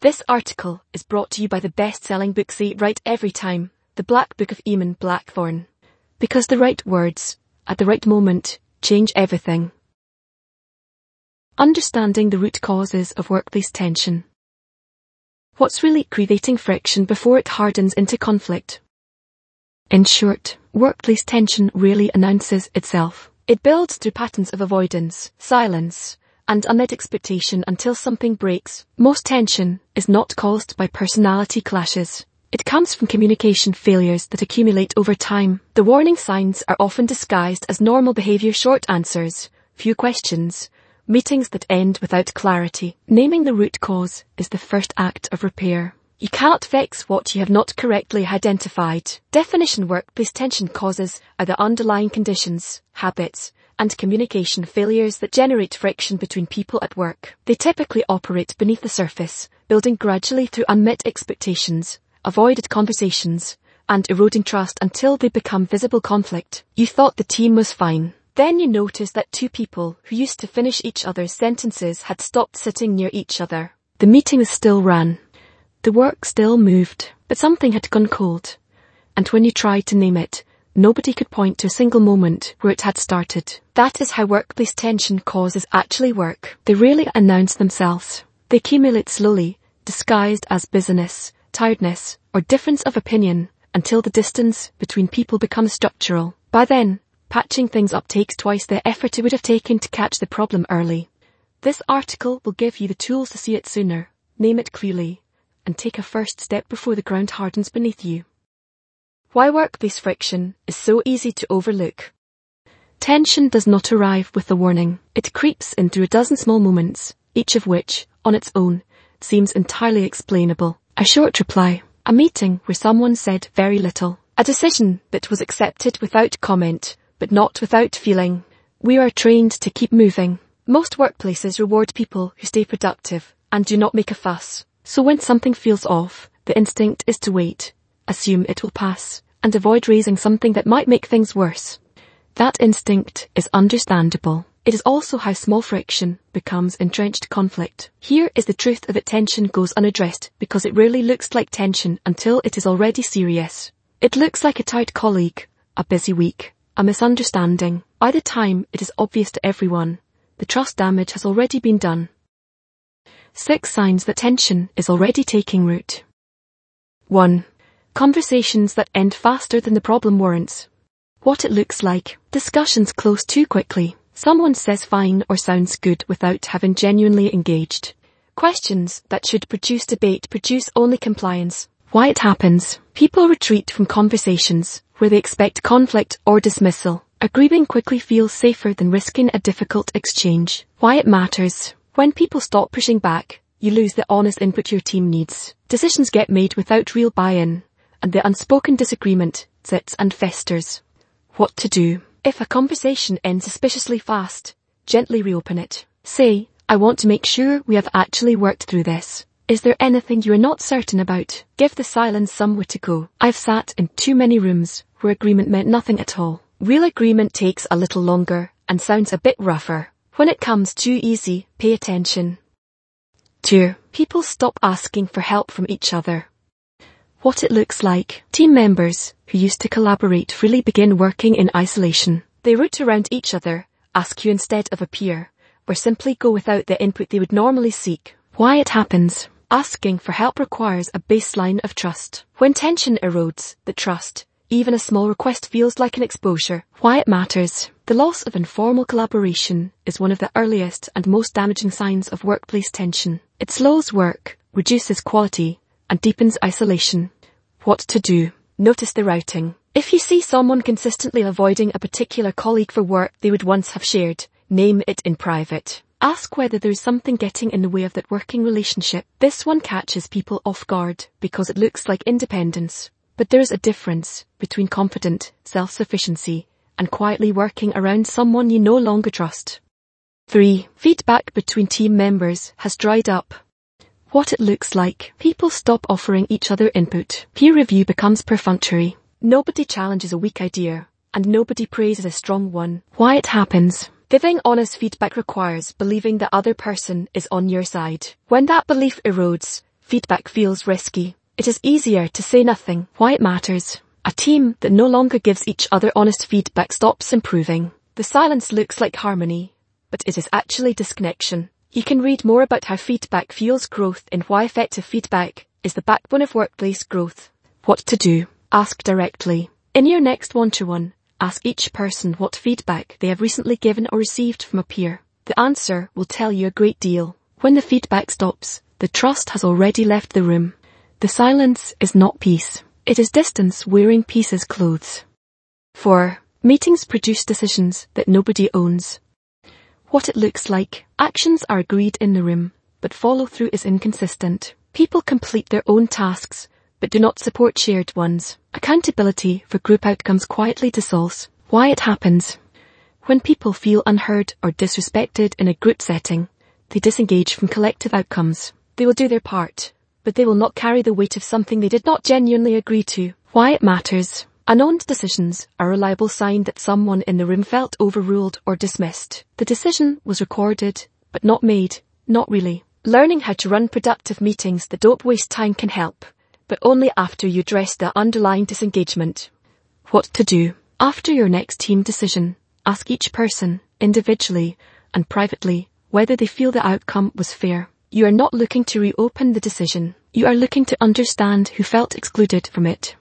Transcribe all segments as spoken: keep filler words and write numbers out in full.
This article is brought to you by the best-selling book Say It Right Every Time, The Black Book of Eamon Blackthorne. Because the right words, at the right moment, change everything. Understanding the root causes of workplace tension. What's really creating friction before it hardens into conflict? In short, workplace tension rarely announces itself. It builds through patterns of avoidance, silence, and unmet expectation until something breaks. Most tension is not caused by personality clashes. It comes from communication failures that accumulate over time. The warning signs are often disguised as normal behavior: short answers, few questions, meetings that end without clarity. Naming the root cause is the first act of repair. You cannot fix what you have not correctly identified. Definition: workplace tension causes are the underlying conditions, habits, and communication failures that generate friction between people at work. They typically operate beneath the surface, building gradually through unmet expectations, avoided conversations, and eroding trust until they become visible conflict. You thought the team was fine. Then you noticed that two people who used to finish each other's sentences had stopped sitting near each other. The meeting still ran. The work still moved, but something had gone cold. And when you tried to name it, nobody could point to a single moment where it had started. That is how workplace tension causes actually work. They rarely announce themselves. They accumulate slowly, disguised as busyness, tiredness, or difference of opinion, until the distance between people becomes structural. By then, patching things up takes twice the effort it would have taken to catch the problem early. This article will give you the tools to see it sooner, name it clearly, and take a first step before the ground hardens beneath you. Why workplace friction is so easy to overlook. Tension does not arrive with a warning. It creeps in through a dozen small moments, each of which, on its own, seems entirely explainable. A short reply, a meeting where someone said very little, a decision that was accepted without comment, but not without feeling. We are trained to keep moving. Most workplaces reward people who stay productive and do not make a fuss. So when something feels off, the instinct is to wait, assume it will pass, and avoid raising something that might make things worse. That instinct is understandable. It is also how small friction becomes entrenched conflict. Here is the truth of it: tension goes unaddressed because it rarely looks like tension until it is already serious. It looks like a tired colleague, a busy week, a misunderstanding. By the time it is obvious to everyone, the trust damage has already been done. Six signs that tension is already taking root. one. Conversations that end faster than the problem warrants. What it looks like. Discussions close too quickly. Someone says fine or sounds good without having genuinely engaged. Questions that should produce debate produce only compliance. Why it happens. People retreat from conversations where they expect conflict or dismissal. Agreeing quickly feels safer than risking a difficult exchange. Why it matters. When people stop pushing back, you lose the honest input your team needs. Decisions get made without real buy-in, and the unspoken disagreement sits and festers. What to do? If a conversation ends suspiciously fast, gently reopen it. Say, I want to make sure we have actually worked through this. Is there anything you are not certain about? Give the silence somewhere to go. I've sat in too many rooms where agreement meant nothing at all. Real agreement takes a little longer and sounds a bit rougher. When it comes too easy, pay attention. two. People stop asking for help from each other. What it looks like. Team members who used to collaborate freely begin working in isolation. They root around each other, ask you instead of a peer, or simply go without the input they would normally seek. Why it happens. Asking for help requires a baseline of trust. When tension erodes the trust, even a small request feels like an exposure. Why it matters. The loss of informal collaboration is one of the earliest and most damaging signs of workplace tension. It slows work, reduces quality, and deepens isolation. What to do. Notice the routing. If you see someone consistently avoiding a particular colleague for work they would once have shared, name it in private. Ask whether there is something getting in the way of that working relationship. This one catches people off guard because it looks like independence. But there is a difference between confident self-sufficiency and quietly working around someone you no longer trust. three. Feedback between team members has dried up. What it looks like. People stop offering each other input. Peer review becomes perfunctory. Nobody challenges a weak idea, and nobody praises a strong one. Why it happens. Giving honest feedback requires believing the other person is on your side. When that belief erodes, feedback feels risky. It is easier to say nothing. Why it matters. A team that no longer gives each other honest feedback stops improving. The silence looks like harmony, but it is actually disconnection. You can read more about how feedback fuels growth in Why Effective Feedback is the Backbone of Workplace Growth. What to do. Ask directly. In your next one-to-one, ask each person what feedback they have recently given or received from a peer. The answer will tell you a great deal. When the feedback stops, the trust has already left the room. The silence is not peace. It is distance wearing pieces clothes. four. Meetings produce decisions that nobody owns. What it looks like. Actions are agreed in the room, but follow-through is inconsistent. People complete their own tasks, but do not support shared ones. Accountability for group outcomes quietly dissolves. Why it happens. When people feel unheard or disrespected in a group setting, they disengage from collective outcomes. They will do their part, but they will not carry the weight of something they did not genuinely agree to. Why it matters. Unowned decisions are a reliable sign that someone in the room felt overruled or dismissed. The decision was recorded, but not made. Not really. Learning how to run productive meetings that don't waste time can help, but only after you address the underlying disengagement. What to do. After your next team decision, ask each person, individually and privately, whether they feel the outcome was fair. You are not looking to reopen the decision. You are looking to understand who felt excluded from it.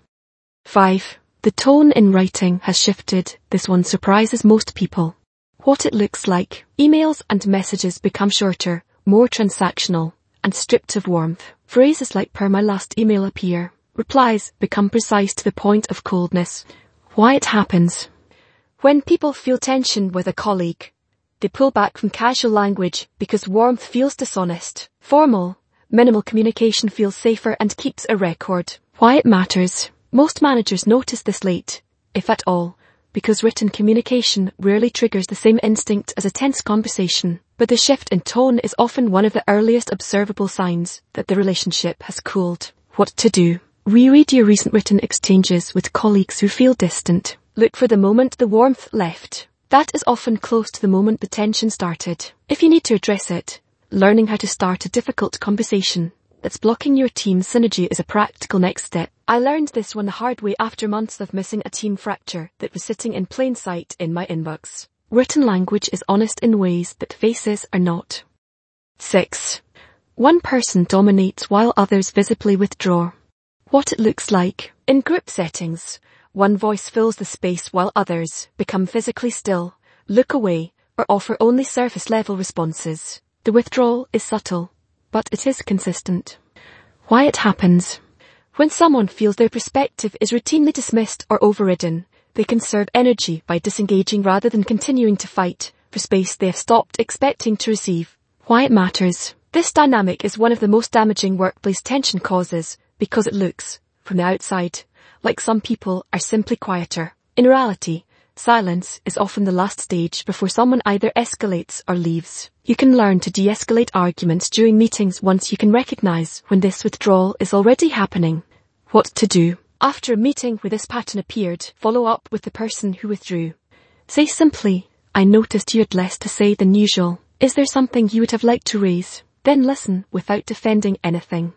five. The tone in writing has shifted. This one surprises most people. What it looks like. Emails and messages become shorter, more transactional, and stripped of warmth. Phrases like per my last email appear. Replies become precise to the point of coldness. Why it happens. When people feel tension with a colleague, they pull back from casual language because warmth feels dishonest. Formal, minimal communication feels safer and keeps a record. Why it matters. Most managers notice this late, if at all, because written communication rarely triggers the same instinct as a tense conversation. But the shift in tone is often one of the earliest observable signs that the relationship has cooled. What to do. Reread your recent written exchanges with colleagues who feel distant. Look for the moment the warmth left. That is often close to the moment the tension started. If you need to address it, learning how to start a difficult conversation that's blocking your team's synergy is a practical next step. I learned this one the hard way after months of missing a team fracture that was sitting in plain sight in my inbox. Written language is honest in ways that faces are not. six. One person dominates while others visibly withdraw. What it looks like. In group settings, one voice fills the space while others become physically still, look away, or offer only surface-level responses. The withdrawal is subtle, but it is consistent. Why it happens. When someone feels their perspective is routinely dismissed or overridden, they conserve energy by disengaging rather than continuing to fight for space they have stopped expecting to receive. Why it matters. This dynamic is one of the most damaging workplace tension causes because it looks, from the outside, like some people are simply quieter. In reality, silence is often the last stage before someone either escalates or leaves. You can learn to de-escalate arguments during meetings once you can recognize when this withdrawal is already happening. What to do. After a meeting where this pattern appeared, follow up with the person who withdrew. Say simply, I noticed you had less to say than usual. Is there something you would have liked to raise? Then listen without defending anything.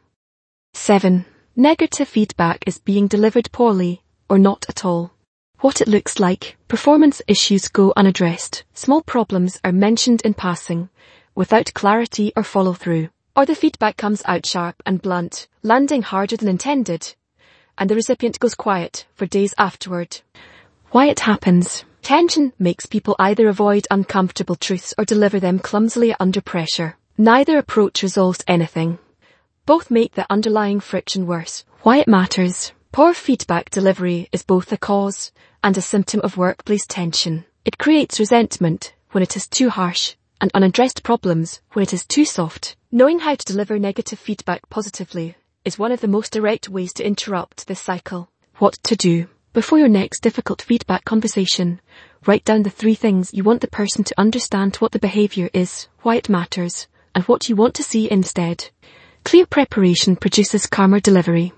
seven. Negative feedback is being delivered poorly or not at all. What it looks like. Performance issues go unaddressed. Small problems are mentioned in passing, without clarity or follow-through. Or the feedback comes out sharp and blunt, landing harder than intended, and the recipient goes quiet for days afterward. Why it happens. Tension makes people either avoid uncomfortable truths or deliver them clumsily under pressure. Neither approach resolves anything. Both make the underlying friction worse. Why it matters. Poor feedback delivery is both a cause and a symptom of workplace tension. It creates resentment when it is too harsh and unaddressed problems when it is too soft. Knowing how to deliver negative feedback positively is one of the most direct ways to interrupt this cycle. What to do. Before your next difficult feedback conversation, write down the three things you want the person to understand what the behavior is, why it matters, and what you want to see instead. Clear preparation produces calmer delivery.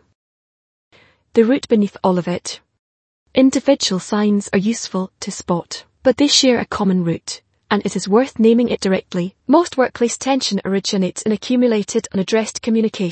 The root beneath all of it. Individual signs are useful to spot, but they share a common root, and it is worth naming it directly. Most workplace tension originates in accumulated unaddressed communication.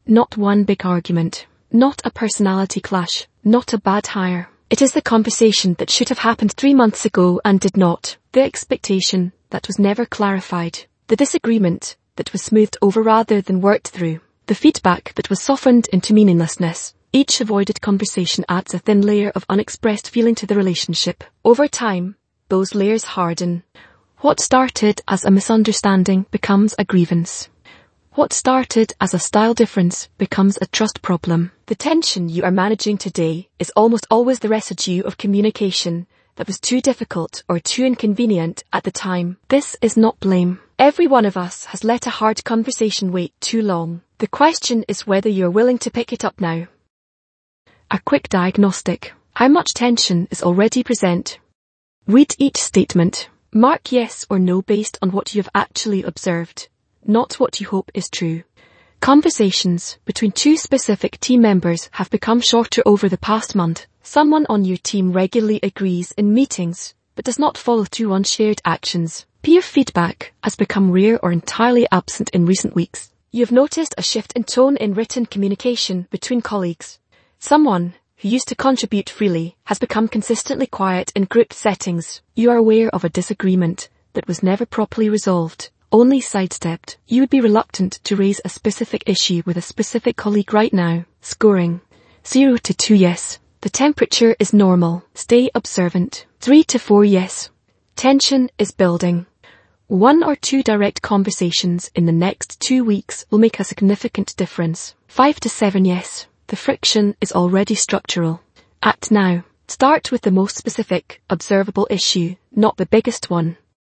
Not one big argument. Not a personality clash. Not a bad hire. It is the conversation that should have happened three months ago and did not. The expectation that was never clarified. The disagreement that was smoothed over rather than worked through. The feedback that was softened into meaninglessness. Each avoided conversation adds a thin layer of unexpressed feeling to the relationship. Over time, those layers harden. What started as a misunderstanding becomes a grievance. What started as a style difference becomes a trust problem. The tension you are managing today is almost always the residue of communication that was too difficult or too inconvenient at the time. This is not blame. Every one of us has let a hard conversation wait too long. The question is whether you're willing to pick it up now. A quick diagnostic. How much tension is already present? Read each statement. Mark yes or no based on what you have actually observed, not what you hope is true. Conversations between two specific team members have become shorter over the past month. Someone on your team regularly agrees in meetings, but does not follow through on shared actions. Peer feedback has become rare or entirely absent in recent weeks. You've noticed a shift in tone in written communication between colleagues. Someone who used to contribute freely has become consistently quiet in group settings. You are aware of a disagreement that was never properly resolved, only sidestepped. You would be reluctant to raise a specific issue with a specific colleague right now. Scoring. zero to two yes. The temperature is normal. Stay observant. three to four yes. Tension is building. One or two direct conversations in the next two weeks will make a significant difference. five to seven yes. The friction is already structural. Act now. Start with the most specific, observable issue, not the biggest one.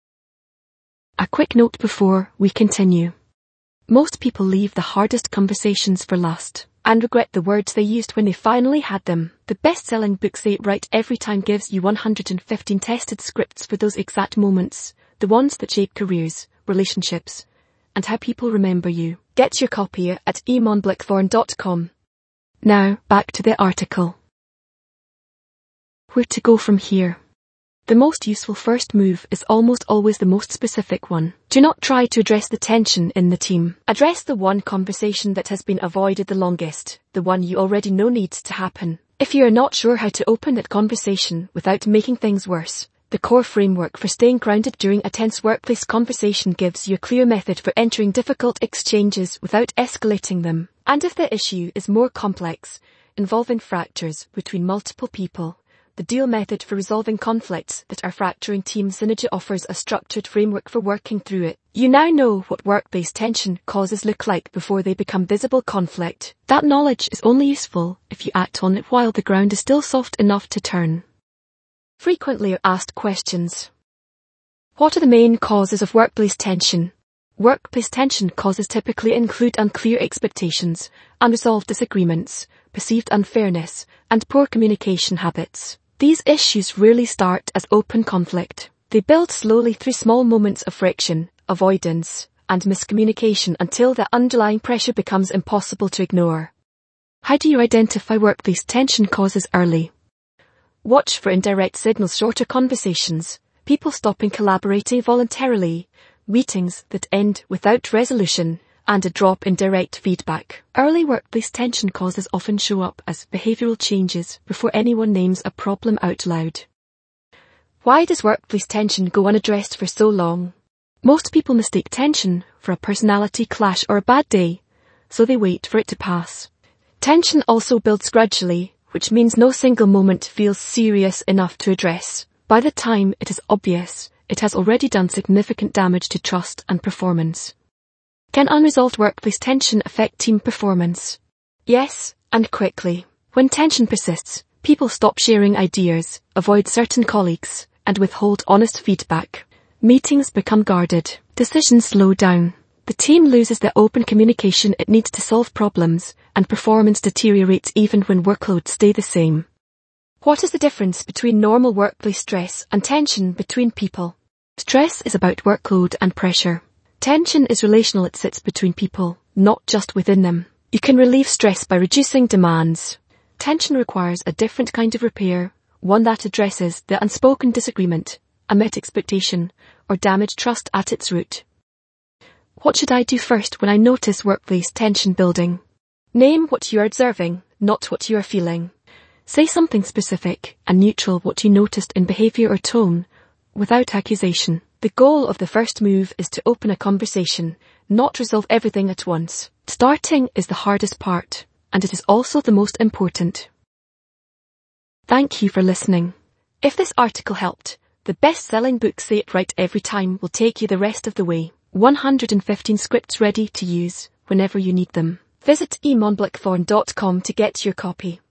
A quick note before we continue. Most people leave the hardest conversations for last and regret the words they used when they finally had them. The best-selling book Say It Right Every Time gives you one hundred fifteen tested scripts for those exact moments, the ones that shape careers, relationships, and how people remember you. Get your copy at eamon blackthorn dot com. Now, back to the article. Where to go from here? The most useful first move is almost always the most specific one. Do not try to address the tension in the team. Address the one conversation that has been avoided the longest, the one you already know needs to happen. If you are not sure how to open that conversation without making things worse, the core framework for staying grounded during a tense workplace conversation gives you a clear method for entering difficult exchanges without escalating them. And if the issue is more complex, involving fractures between multiple people, the deal method for resolving conflicts that are fracturing team synergy offers a structured framework for working through it. You now know what workplace tension causes look like before they become visible conflict. That knowledge is only useful if you act on it while the ground is still soft enough to turn. Frequently asked questions. What are the main causes of workplace tension? Workplace tension causes typically include unclear expectations, unresolved disagreements, perceived unfairness, and poor communication habits. These issues rarely start as open conflict. They build slowly through small moments of friction, avoidance, and miscommunication until the underlying pressure becomes impossible to ignore. How do you identify workplace tension causes early? Watch for indirect signals, shorter conversations, people stopping collaborating voluntarily, meetings that end without resolution, and a drop in direct feedback. Early workplace tension causes often show up as behavioral changes before anyone names a problem out loud. Why does workplace tension go unaddressed for so long? Most people mistake tension for a personality clash or a bad day, so they wait for it to pass. Tension also builds gradually, which means no single moment feels serious enough to address. By the time it is obvious, it has already done significant damage to trust and performance. Can unresolved workplace tension affect team performance? Yes, and quickly. When tension persists, people stop sharing ideas, avoid certain colleagues, and withhold honest feedback. Meetings become guarded. Decisions slow down. The team loses the open communication it needs to solve problems, and performance deteriorates even when workloads stay the same. What is the difference between normal workplace stress and tension between people? Stress is about workload and pressure. Tension is relational, it sits between people, not just within them. You can relieve stress by reducing demands. Tension requires a different kind of repair, one that addresses the unspoken disagreement, a met expectation, or damaged trust at its root. What should I do first when I notice workplace tension building? Name what you are observing, not what you are feeling. Say something specific and neutral what you noticed in behavior or tone, without accusation. The goal of the first move is to open a conversation, not resolve everything at once. Starting is the hardest part, and it is also the most important. Thank you for listening. If this article helped, the best-selling book Say It Right Every Time will take you the rest of the way. one hundred fifteen scripts ready to use whenever you need them. Visit e monblickthorn dot com to get your copy.